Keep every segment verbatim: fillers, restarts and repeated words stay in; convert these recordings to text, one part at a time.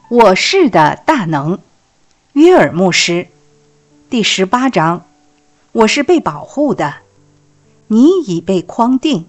我是的大能，约尔牧师。第十八章，我是被保护的，你已被框定。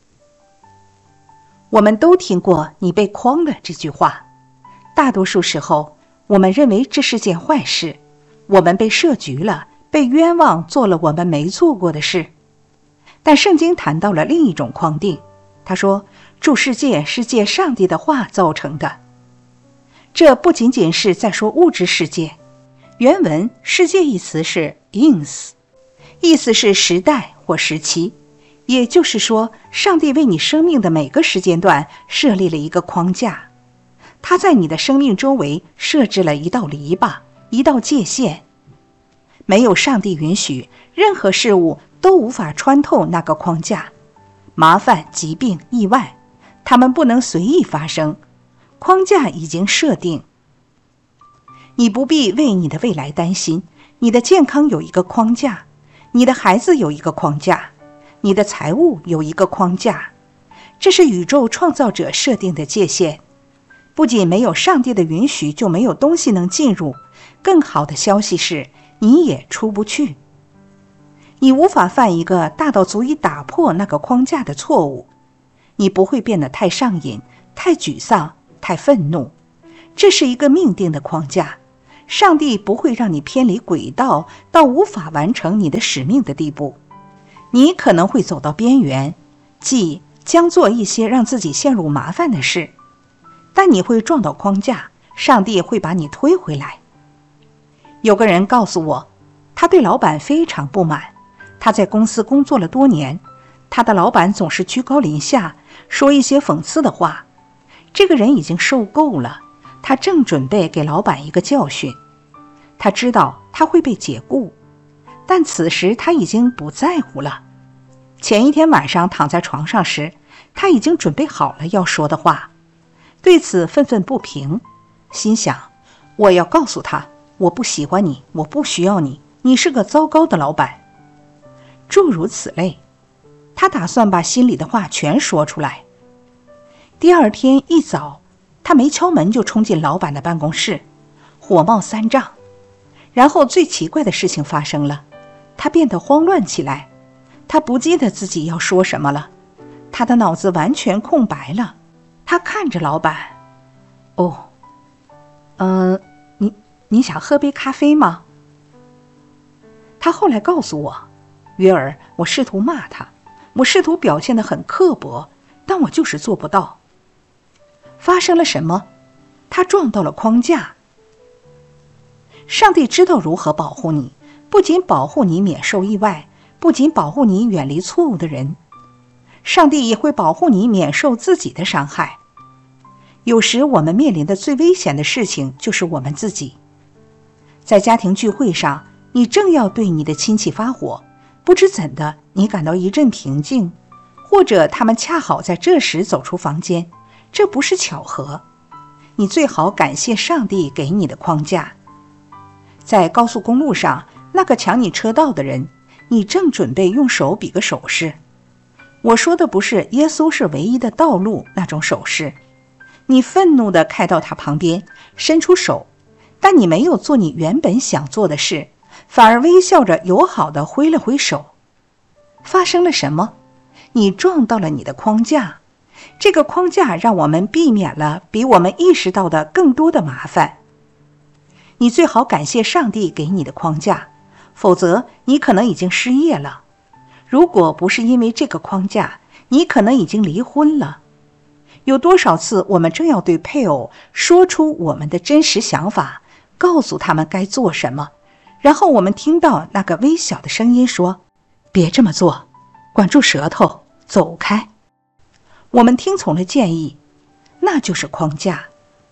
我们都听过你被框了这句话，大多数时候我们认为这是件坏事，我们被设局了，被冤枉做了我们没做过的事。但圣经谈到了另一种框定，他说诸世界是借上帝的话造成的。这不仅仅是在说物质世界，原文世界一词是 ins， 意思是时代或时期，也就是说上帝为你生命的每个时间段设立了一个框架，他在你的生命周围设置了一道篱笆，一道界限。没有上帝允许，任何事物都无法穿透那个框架，麻烦、疾病、意外，它们不能随意发生，框架已经设定。你不必为你的未来担心，你的健康有一个框架，你的孩子有一个框架，你的财务有一个框架，这是宇宙创造者设定的界限。不仅没有上帝的允许就没有东西能进入，更好的消息是你也出不去。你无法犯一个大到足以打破那个框架的错误，你不会变得太上瘾、太沮丧、太愤怒。这是一个命定的框架，上帝不会让你偏离轨道到无法完成你的使命的地步。你可能会走到边缘，即将做一些让自己陷入麻烦的事，但你会撞到框架，上帝会把你推回来。有个人告诉我，他对老板非常不满，他在公司工作了多年，他的老板总是居高临下，说一些讽刺的话。这个人已经受够了，他正准备给老板一个教训。他知道他会被解雇，但此时他已经不在乎了。前一天晚上躺在床上时，他已经准备好了要说的话，对此愤愤不平，心想，我要告诉他，我不喜欢你，我不需要你，你是个糟糕的老板。诸如此类，他打算把心里的话全说出来。第二天一早，他没敲门就冲进老板的办公室，火冒三丈。然后最奇怪的事情发生了，他变得慌乱起来，他不记得自己要说什么了，他的脑子完全空白了。他看着老板，哦，嗯、呃，你你想喝杯咖啡吗？他后来告诉我，约尔，我试图骂他，我试图表现得很刻薄，但我就是做不到。发生了什么？他撞到了框架。上帝知道如何保护你，不仅保护你免受意外，不仅保护你远离错误的人，上帝也会保护你免受自己的伤害。有时我们面临的最危险的事情就是我们自己。在家庭聚会上，你正要对你的亲戚发火，不知怎的，你感到一阵平静，或者他们恰好在这时走出房间，这不是巧合。你最好感谢上帝给你的框架。在高速公路上，那个抢你车道的人，你正准备用手比个手势。我说的不是耶稣是唯一的道路那种手势。你愤怒地开到他旁边，伸出手，但你没有做你原本想做的事，反而微笑着友好地挥了挥手。发生了什么？你撞到了你的框架。这个框架让我们避免了比我们意识到的更多的麻烦。你最好感谢上帝给你的框架，否则你可能已经失业了。如果不是因为这个框架，你可能已经离婚了。有多少次我们正要对配偶说出我们的真实想法，告诉他们该做什么，然后我们听到那个微小的声音说，别这么做，管住舌头，走开。我们听从了建议，那就是框架。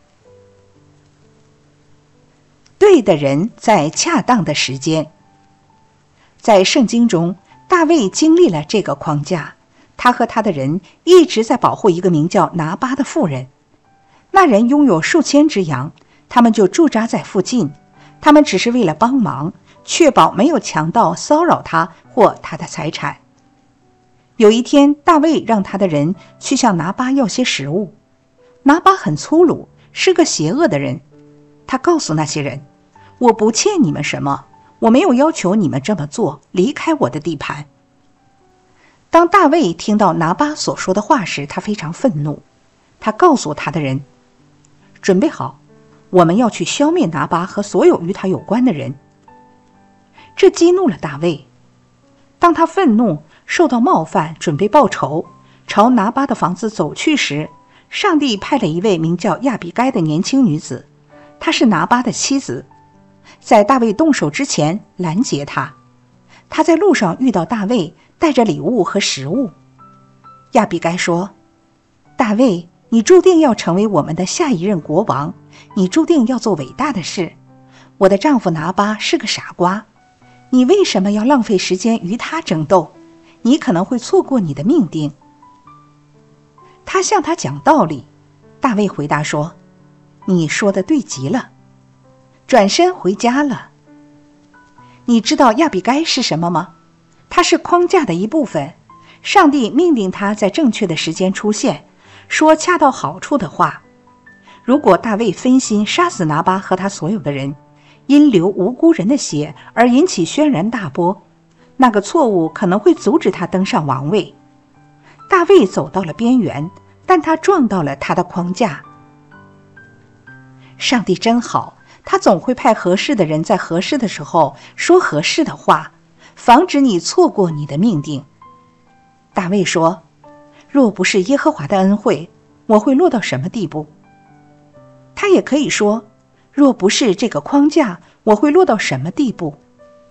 对的人在恰当的时间。在圣经中，大卫经历了这个框架，他和他的人一直在保护一个名叫拿巴的妇人。那人拥有数千只羊，他们就驻扎在附近，他们只是为了帮忙，确保没有强盗骚扰他或他的财产。有一天，大卫让他的人去向拿巴要些食物。拿巴很粗鲁，是个邪恶的人， 他告诉那些人，我不欠你们什么，我没有要求你们这么做，离开我的地盘。当大卫听到拿巴所说的话时，他非常愤怒。他告诉他的人，准备好，我们要去消灭拿巴和所有与他有关的人。这激怒了大卫。当他愤怒，受到冒犯，准备报仇，朝拿巴的房子走去时，上帝派了一位名叫亚比该的年轻女子，她是拿巴的妻子，在大卫动手之前拦截他。他在路上遇到大卫，带着礼物和食物。亚比该说，大卫，你注定要成为我们的下一任国王，你注定要做伟大的事。我的丈夫拿巴是个傻瓜，你为什么要浪费时间与他争斗？你可能会错过你的命定。他向他讲道理。大卫回答说，你说的对极了，转身回家了。你知道亚比该是什么吗？他是框架的一部分。上帝命令他在正确的时间出现，说恰到好处的话。如果大卫分心杀死拿巴和他所有的人，因流无辜人的血而引起轩然大波，那个错误可能会阻止他登上王位。大卫走到了边缘，但他撞到了他的框架。上帝真好，他总会派合适的人在合适的时候说合适的话，防止你错过你的命定。大卫说，若不是耶和华的恩惠，我会落到什么地步？他也可以说，若不是这个框架，我会落到什么地步？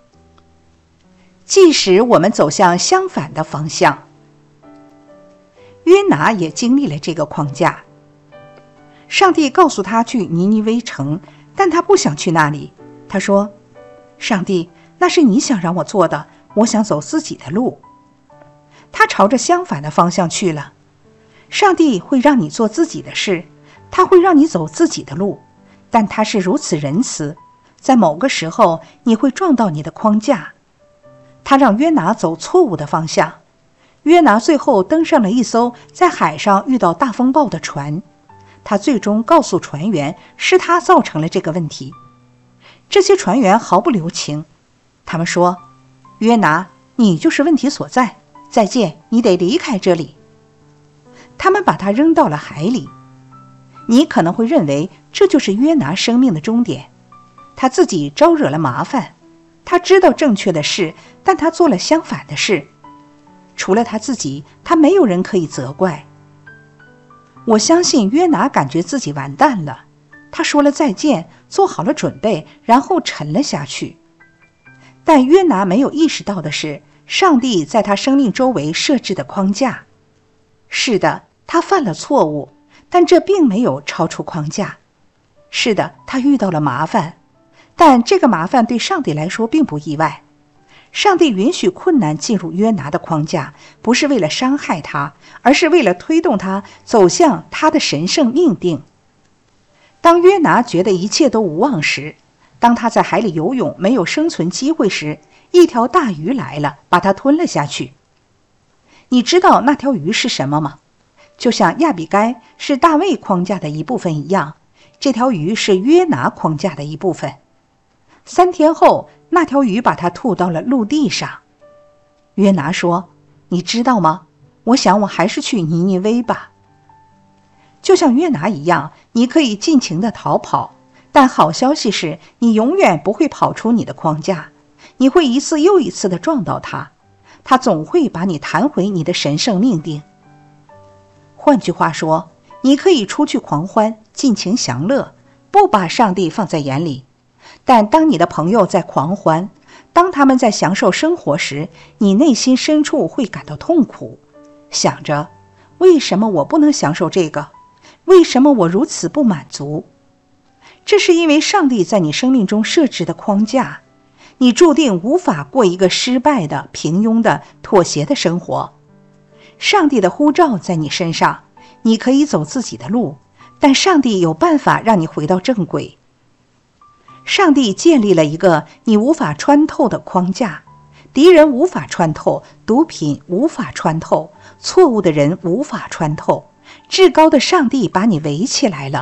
即使我们走向相反的方向。约拿也经历了这个框架。上帝告诉他去尼尼微城，但他不想去那里。他说，上帝，那是你想让我做的，我想走自己的路。他朝着相反的方向去了。上帝会让你做自己的事，他会让你走自己的路，但他是如此仁慈，在某个时候你会撞到你的框架。他让约拿走错误的方向。约拿最后登上了一艘在海上遇到大风暴的船，他最终告诉船员，是他造成了这个问题。这些船员毫不留情，他们说，约拿，你就是问题所在，再见，你得离开这里。他们把他扔到了海里。你可能会认为这就是约拿生命的终点，他自己招惹了麻烦，他知道正确的事，但他做了相反的事。除了他自己，他没有人可以责怪。我相信约拿感觉自己完蛋了，他说了再见，做好了准备，然后沉了下去。但约拿没有意识到的是，上帝在他生命周围设置的框架。是的，他犯了错误，但这并没有超出框架。是的，他遇到了麻烦，但这个麻烦对上帝来说并不意外。上帝允许困难进入约拿的框架，不是为了伤害他，而是为了推动他走向他的神圣命定。当约拿觉得一切都无望时，当他在海里游泳没有生存机会时，一条大鱼来了，把他吞了下去。你知道那条鱼是什么吗？就像亚比该是大卫框架的一部分一样，这条鱼是约拿框架的一部分。三天后，那条鱼把它吐到了陆地上。约拿说，你知道吗？我想我还是去尼尼微吧。就像约拿一样，你可以尽情地逃跑，但好消息是，你永远不会跑出你的框架，你会一次又一次地撞到它，它总会把你弹回你的神圣命定。换句话说，你可以出去狂欢，尽情享乐，不把上帝放在眼里。但当你的朋友在狂欢，当他们在享受生活时，你内心深处会感到痛苦，想着，为什么我不能享受这个？为什么我如此不满足？这是因为上帝在你生命中设置的框架，你注定无法过一个失败的、平庸的、妥协的生活。上帝的呼召在你身上，你可以走自己的路，但上帝有办法让你回到正轨。上帝建立了一个你无法穿透的框架，敌人无法穿透，毒品无法穿透，错误的人无法穿透，至高的上帝把你围起来了，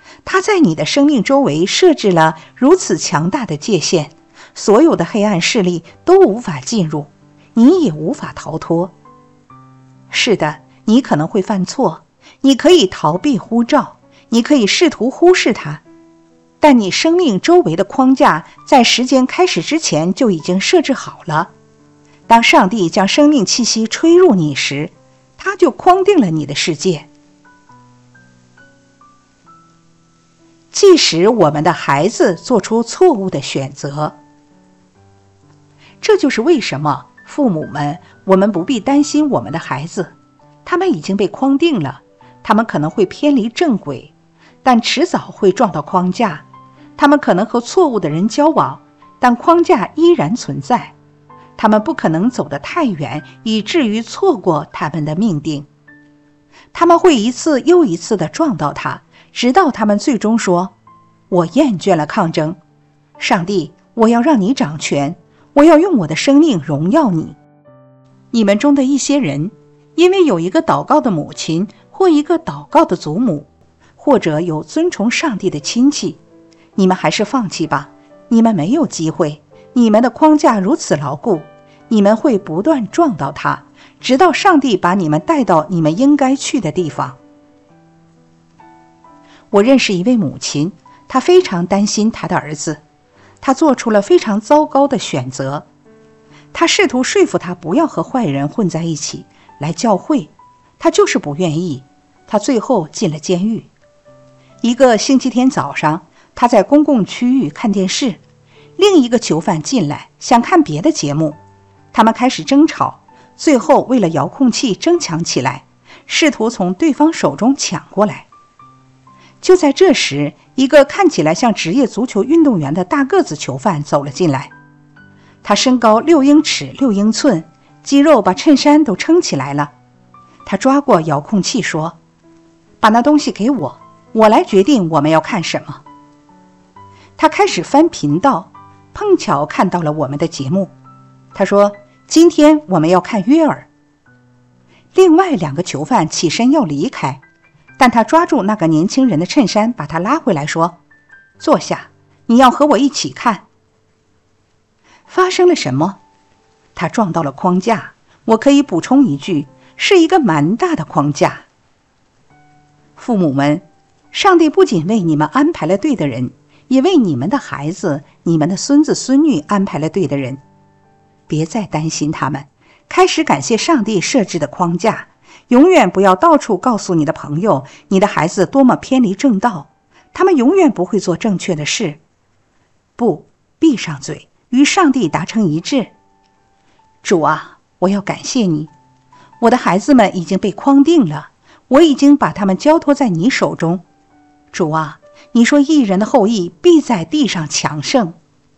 他在你的生命周围设置了如此强大的界限，所有的黑暗势力都无法进入，你也无法逃脱。是的，你可能会犯错，你可以逃避呼召，你可以试图忽视它，但你生命周围的框架在时间开始之前就已经设置好了。当上帝将生命气息吹入你时，他就框定了你的世界。即使我们的孩子做出错误的选择，这就是为什么父母们，我们不必担心我们的孩子，他们已经被框定了，他们可能会偏离正轨，但迟早会撞到框架。他们可能和错误的人交往，但框架依然存在。他们不可能走得太远，以至于错过他们的命定。他们会一次又一次地撞到他，直到他们最终说：我厌倦了抗争，上帝，我要让你掌权，我要用我的生命荣耀你。你们中的一些人，因为有一个祷告的母亲，或一个祷告的祖母，或者有尊崇上帝的亲戚，你们还是放弃吧，你们没有机会，你们的框架如此牢固，你们会不断撞到它，直到上帝把你们带到你们应该去的地方。我认识一位母亲，她非常担心她的儿子，她做出了非常糟糕的选择。她试图说服他不要和坏人混在一起，来教会，他就是不愿意，他最后进了监狱。一个星期天早上，他在公共区域看电视，另一个囚犯进来想看别的节目，他们开始争吵，最后为了遥控器争抢起来，试图从对方手中抢过来。就在这时，一个看起来像职业足球运动员的大个子囚犯走了进来，他身高六英尺六英寸，肌肉把衬衫都撑起来了。他抓过遥控器说：把那东西给我，我来决定我们要看什么。他开始翻频道，碰巧看到了我们的节目。他说：今天我们要看约尔。另外两个囚犯起身要离开，但他抓住那个年轻人的衬衫，把他拉回来说：坐下，你要和我一起看。发生了什么？他撞到了框架。我可以补充一句，是一个蛮大的框架。父母们，上帝不仅为你们安排了对的人，也为你们的孩子、你们的孙子孙女安排了对的人。别再担心他们，开始感谢上帝设置的框架。永远不要到处告诉你的朋友，你的孩子多么偏离正道，他们永远不会做正确的事。不，闭上嘴，与上帝达成一致。主啊，我要感谢你，我的孩子们已经被框定了，我已经把他们交托在你手中。主啊，你说义人的后裔必在地上强盛。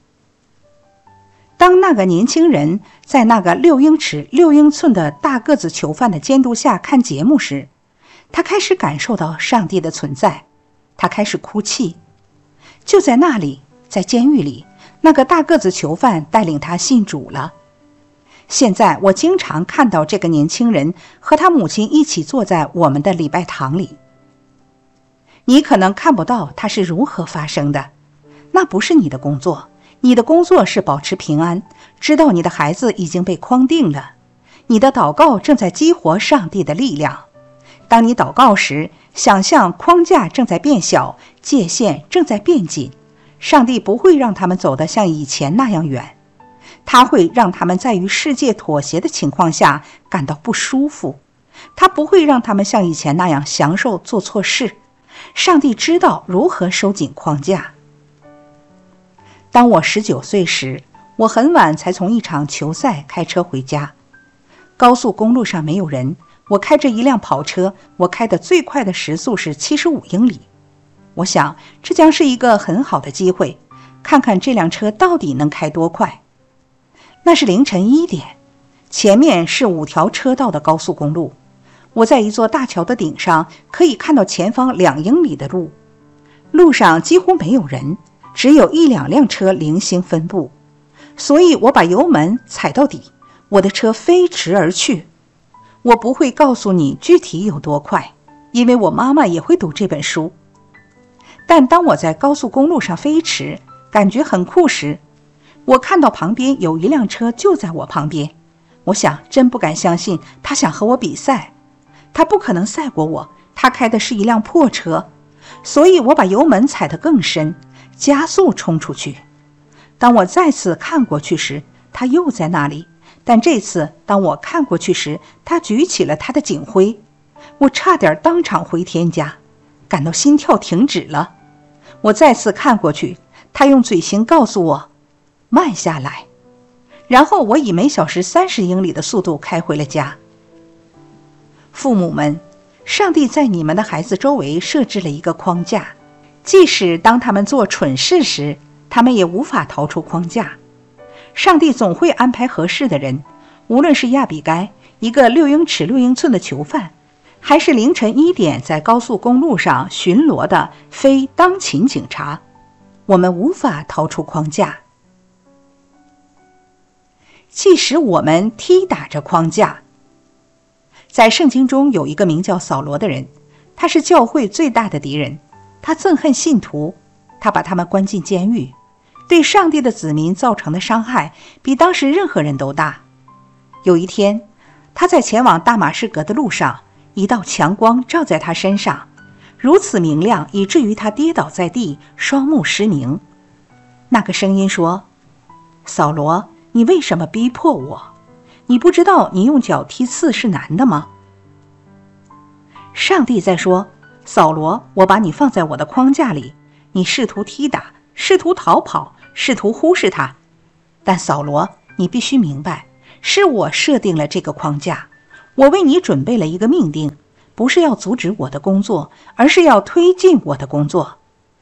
当那个年轻人在那个六英尺六英寸的大个子囚犯的监督下看节目时，他开始感受到上帝的存在，他开始哭泣。就在那里，在监狱里，那个大个子囚犯带领他信主了。现在我经常看到这个年轻人和他母亲一起坐在我们的礼拜堂里。你可能看不到它是如何发生的，那不是你的工作。你的工作是保持平安，知道你的孩子已经被框定了。你的祷告正在激活上帝的力量。当你祷告时，想象框架正在变小，界限正在变紧。上帝不会让他们走得像以前那样远，他会让他们在与世界妥协的情况下感到不舒服。他不会让他们像以前那样享受做错事。上帝知道如何收紧框架。当我十九岁时，我很晚才从一场球赛开车回家。高速公路上没有人，我开着一辆跑车，我开的最快的时速是七十五英里。我想这将是一个很好的机会，看看这辆车到底能开多快。那是凌晨一点，前面是五条车道的高速公路。我在一座大桥的顶上，可以看到前方两英里的路。路上几乎没有人，只有一两辆车零星分布，所以我把油门踩到底，我的车飞驰而去。我不会告诉你具体有多快，因为我妈妈也会读这本书。 但当我在高速公路上飞驰，感觉很酷时，我看到旁边有一辆车就在我旁边，我想真不敢相信他想和我比赛，他不可能赛过我，他开的是一辆破车，所以我把油门踩得更深，加速冲出去。当我再次看过去时，他又在那里，但这次当我看过去时，他举起了他的警徽，我差点当场回天家，感到心跳停止了。我再次看过去，他用嘴型告诉我慢下来，然后我以每小时三十英里的速度开回了家。父母们，上帝在你们的孩子周围设置了一个框架，即使当他们做蠢事时，他们也无法逃出框架。上帝总会安排合适的人，无论是亚比该，一个六英尺六英寸的囚犯，还是凌晨一点在高速公路上巡逻的非当勤警察，我们无法逃出框架。即使我们踢打着框架。在圣经中有一个名叫扫罗的人，他是教会最大的敌人，他憎恨信徒，他把他们关进监狱，对上帝的子民造成的伤害比当时任何人都大。有一天，他在前往大马士革的路上，一道强光照在他身上，如此明亮以至于他跌倒在地，双目失明。那个声音说：扫罗，你为什么逼迫我？你不知道你用脚踢刺是难的吗？上帝在说：扫罗，我把你放在我的框架里，你试图踢打，试图逃跑，试图忽视它。但扫罗，你必须明白，是我设定了这个框架，我为你准备了一个命令，不是要阻止我的工作，而是要推进我的工作。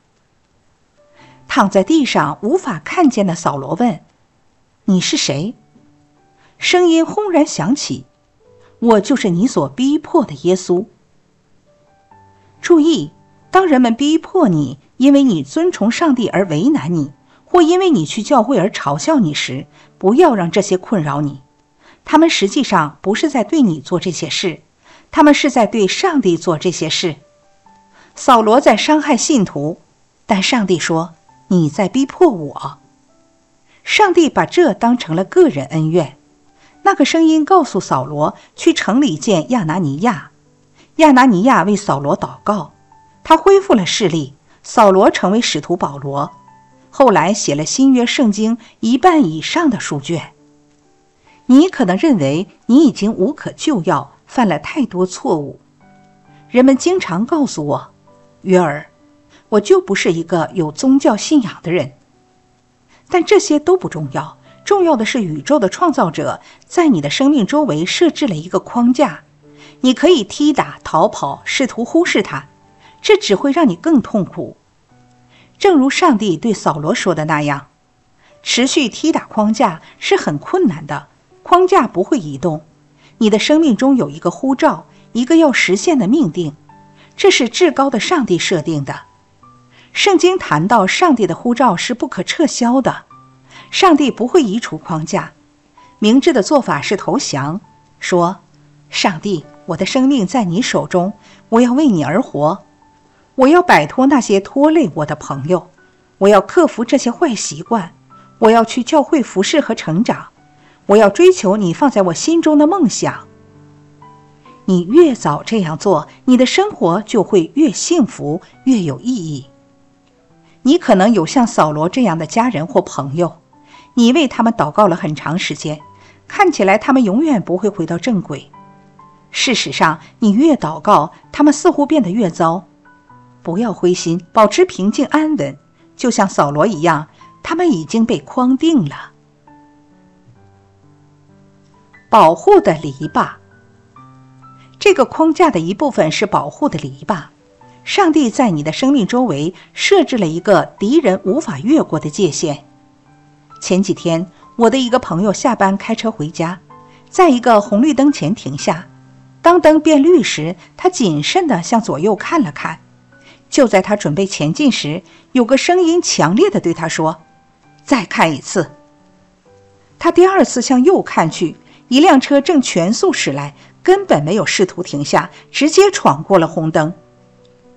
躺在地上无法看见的扫罗问：你是谁？声音轰然响起：我就是你所逼迫的耶稣。注意，当人们逼迫你，因为你尊崇上帝而为难你，或因为你去教会而嘲笑你时，不要让这些困扰你。他们实际上不是在对你做这些事，他们是在对上帝做这些事。扫罗在伤害信徒，但上帝说：你在逼迫我。上帝把这当成了个人恩怨。那个声音告诉扫罗去城里见亚拿尼亚，亚拿尼亚为扫罗祷告，他恢复了视力，扫罗成为使徒保罗，后来写了新约圣经一半以上的书卷。你可能认为你已经无可救药，犯了太多错误。人们经常告诉我：约尔，我就不是一个有宗教信仰的人。但这些都不重要，重要的是宇宙的创造者在你的生命周围设置了一个框架，你可以踢打、逃跑，试图忽视它，这只会让你更痛苦。正如上帝对扫罗说的那样，持续踢打框架是很困难的，框架不会移动。你的生命中有一个呼召，一个要实现的命定，这是至高的上帝设定的。圣经谈到上帝的呼召是不可撤销的，上帝不会移除框架。明智的做法是投降，说：上帝，我的生命在你手中，我要为你而活，我要摆脱那些拖累我的朋友，我要克服这些坏习惯，我要去教会服侍和成长，我要追求你放在我心中的梦想。你越早这样做，你的生活就会越幸福，越有意义。你可能有像扫罗这样的家人或朋友，你为他们祷告了很长时间，看起来他们永远不会回到正轨。事实上，你越祷告，他们似乎变得越糟。不要灰心，保持平静安稳，就像扫罗一样，他们已经被框定了。保护的篱笆。这个框架的一部分是保护的篱笆。上帝在你的生命周围设置了一个敌人无法越过的界限。前几天，我的一个朋友下班开车回家，在一个红绿灯前停下，当灯变绿时，他谨慎地向左右看了看。就在他准备前进时，有个声音强烈地对他说：再看一次。他第二次向右看去，一辆车正全速驶来，根本没有试图停下，直接闯过了红灯。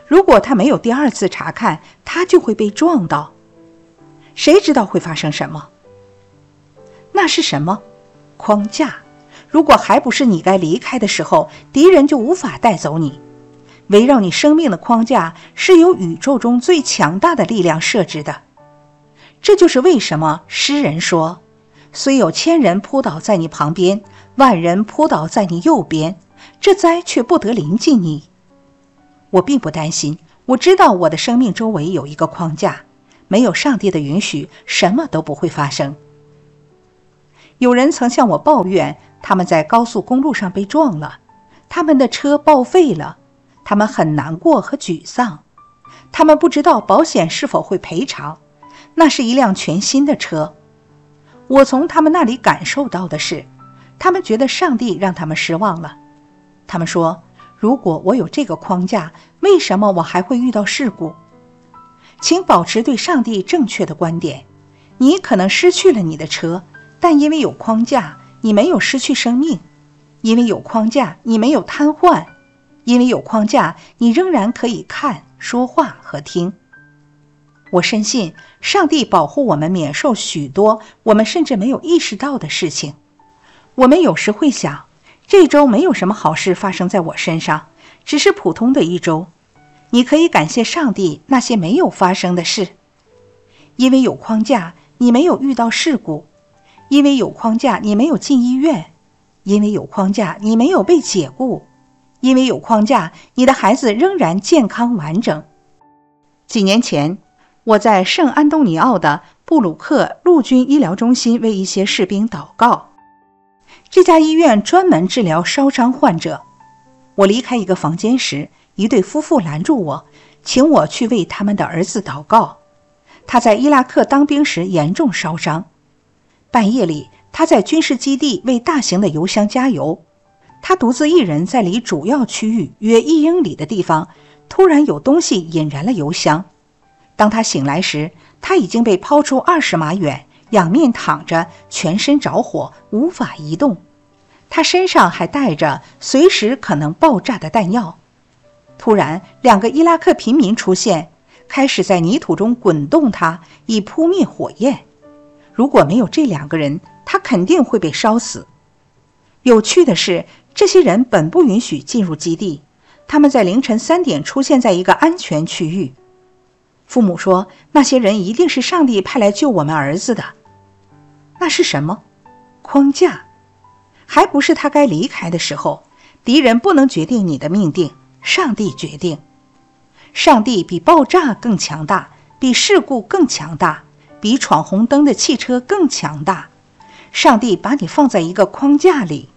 如果他没有第二次查看，他就会被撞到。谁知道会发生什么？那是什么？框架。如果还不是你该离开的时候，敌人就无法带走你。围绕你生命的框架是由宇宙中最强大的力量设置的。这就是为什么诗人说，虽有千人扑倒在你旁边，万人扑倒在你右边，这灾却不得临近你。我并不担心，我知道我的生命周围有一个框架，没有上帝的允许，什么都不会发生。有人曾向我抱怨，他们在高速公路上被撞了，他们的车报废了，他们很难过和沮丧，他们不知道保险是否会赔偿，那是一辆全新的车。我从他们那里感受到的是，他们觉得上帝让他们失望了。他们说，如果我有这个框架，为什么我还会遇到事故？请保持对上帝正确的观点。你可能失去了你的车，但因为有框架，你没有失去生命。因为有框架，你没有瘫痪。因为有框架，你仍然可以看、说话和听。我深信上帝保护我们免受许多我们甚至没有意识到的事情。我们有时会想，这周没有什么好事发生在我身上，只是普通的一周。你可以感谢上帝那些没有发生的事。因为有框架，你没有遇到事故。因为有框架，你没有进医院。因为有框架，你没有被解雇。因为有框架，你的孩子仍然健康完整。几年前，我在圣安东尼奥的布鲁克陆军医疗中心为一些士兵祷告。这家医院专门治疗烧伤患者。我离开一个房间时，一对夫妇拦住我，请我去为他们的儿子祷告。他在伊拉克当兵时严重烧伤。半夜里，他在军事基地为大型的油箱加油。他独自一人在离主要区域约一英里的地方，突然有东西引燃了油箱。当他醒来时，他已经被抛出二十码远，仰面躺着，全身着火，无法移动。他身上还带着随时可能爆炸的弹药。突然，两个伊拉克平民出现，开始在泥土中滚动他，以扑灭火焰。如果没有这两个人，他肯定会被烧死。有趣的是，这些人本不允许进入基地，他们在凌晨三点出现在一个安全区域。父母说，那些人一定是上帝派来救我们儿子的。那是什么？框架。还不是他该离开的时候。敌人不能决定你的命定，上帝决定。上帝比爆炸更强大，比事故更强大，比闯红灯的汽车更强大。上帝把你放在一个框架里，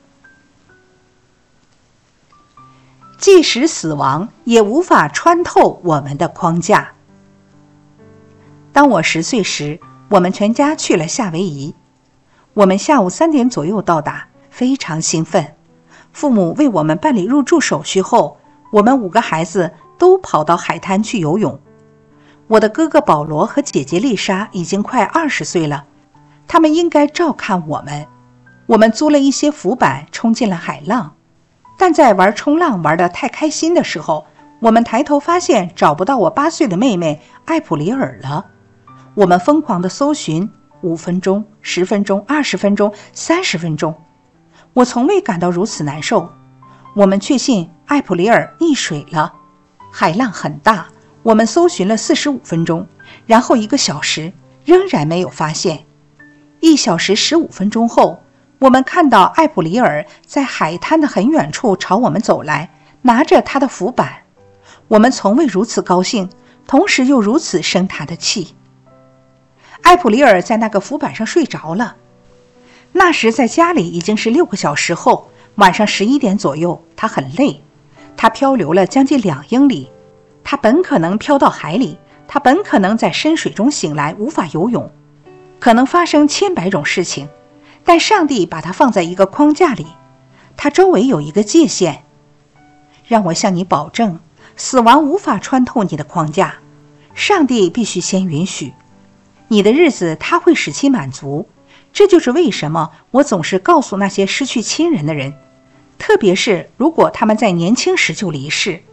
即使死亡也无法穿透我们的框架。当我十岁时，我们全家去了夏威夷。我们下午三点左右到达，非常兴奋。父母为我们办理入住手续后，我们五个孩子都跑到海滩去游泳。我的哥哥保罗和姐姐丽莎已经快二十岁了，他们应该照看我们。我们租了一些浮板，冲进了海浪。但在玩冲浪玩得太开心的时候，我们抬头发现找不到我八岁的妹妹艾普里尔了。我们疯狂地搜寻，五分钟、十分钟、二十分钟、三十分钟，我从未感到如此难受。我们确信艾普里尔溺水了。海浪很大，我们搜寻了四十五分钟，然后一个小时，仍然没有发现。一小时十五分钟后，我们看到艾普里尔在海滩的很远处朝我们走来，拿着他的浮板。我们从未如此高兴，同时又如此生他的气。艾普里尔在那个浮板上睡着了。那时在家里已经是六个小时后，晚上十一点左右，他很累。他漂流了将近两英里，他本可能飘到海里，他本可能在深水中醒来，无法游泳，可能发生千百种事情，但上帝把他放在一个框架里，他周围有一个界限。让我向你保证，死亡无法穿透你的框架，上帝必须先允许。你的日子他会使其满足，这就是为什么我总是告诉那些失去亲人的人，特别是如果他们在年轻时就离世，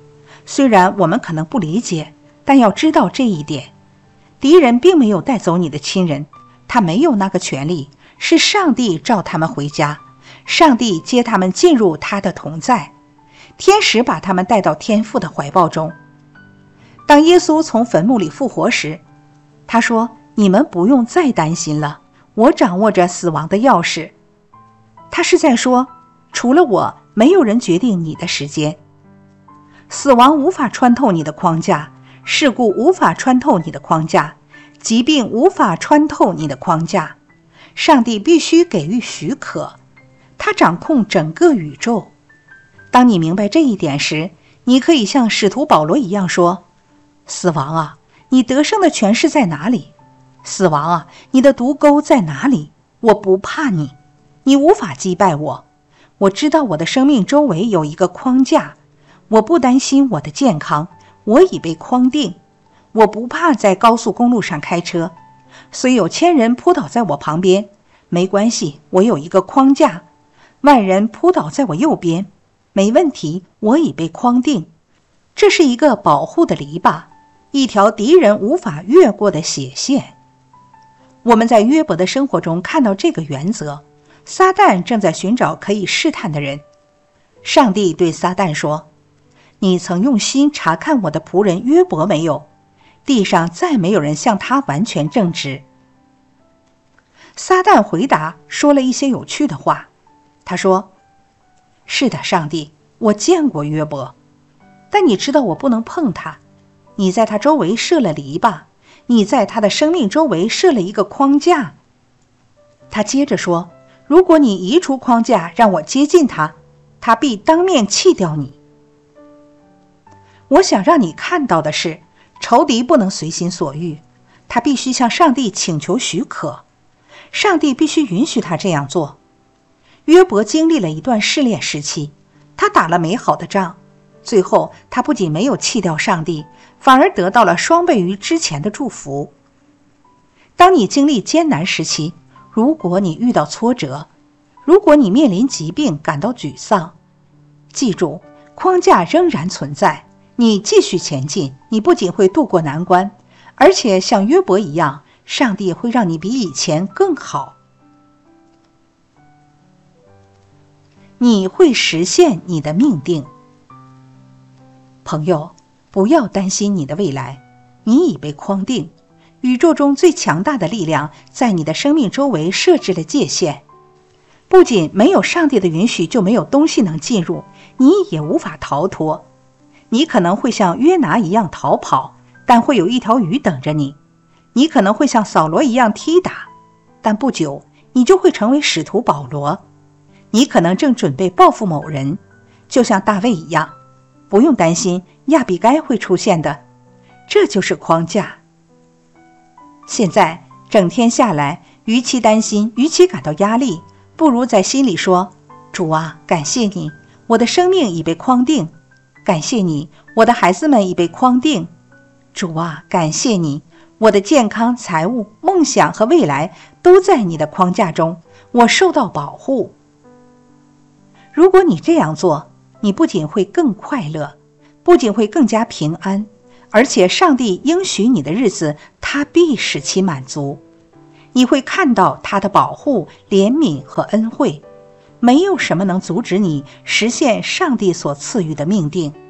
虽然我们可能不理解，但要知道这一点，敌人并没有带走你的亲人，他没有那个权利，是上帝召他们回家，上帝接他们进入他的同在，天使把他们带到天父的怀抱中。当耶稣从坟墓里复活时，他说，你们不用再担心了，我掌握着死亡的钥匙。他是在说，除了我，没有人决定你的时间。死亡无法穿透你的框架，事故无法穿透你的框架，疾病无法穿透你的框架。上帝必须给予许可，他掌控整个宇宙。当你明白这一点时，你可以像使徒保罗一样说，死亡啊，你得胜的权势在哪里？死亡啊，你的毒钩在哪里？我不怕你，你无法击败我。我知道我的生命周围有一个框架，我不担心我的健康，我已被框定。我不怕在高速公路上开车，虽有千人扑倒在我旁边，没关系，我有一个框架。万人扑倒在我右边，没问题，我已被框定。这是一个保护的篱笆，一条敌人无法越过的血线。我们在约伯的生活中看到这个原则。撒旦正在寻找可以试探的人。上帝对撒旦说，你曾用心查看我的仆人约伯没有？地上再没有人像他完全正直。撒旦回答说了一些有趣的话。他说，是的，上帝，我见过约伯，但你知道我不能碰他。你在他周围设了篱笆，你在他的生命周围设了一个框架。他接着说，如果你移除框架让我接近他，他必当面弃掉你。我想让你看到的是，仇敌不能随心所欲，他必须向上帝请求许可，上帝必须允许他这样做。约伯经历了一段试炼时期，他打了美好的仗，最后他不仅没有弃掉上帝，反而得到了双倍于之前的祝福。当你经历艰难时期，如果你遇到挫折，如果你面临疾病感到沮丧，记住，框架仍然存在，你继续前进，你不仅会度过难关，而且像约伯一样，上帝会让你比以前更好。你会实现你的命定。朋友，不要担心你的未来，你已被框定。宇宙中最强大的力量在你的生命周围设置了界限，不仅没有上帝的允许就没有东西能进入，你也无法逃脱。你可能会像约拿一样逃跑，但会有一条鱼等着你。你可能会像扫罗一样踢打，但不久你就会成为使徒保罗。你可能正准备报复某人，就像大卫一样，不用担心亚比该会出现的。这就是框架。现在整天下来，与其担心，与其感到压力，不如在心里说，主啊，感谢你，我的生命已被框定。感谢你，我的孩子们已被框定。主啊，感谢你，我的健康、财务、梦想和未来都在你的框架中，我受到保护。如果你这样做，你不仅会更快乐，不仅会更加平安，而且上帝应许你的日子，他必使其满足。你会看到他的保护、怜悯和恩惠，没有什么能阻止你实现上帝所赐予的命定。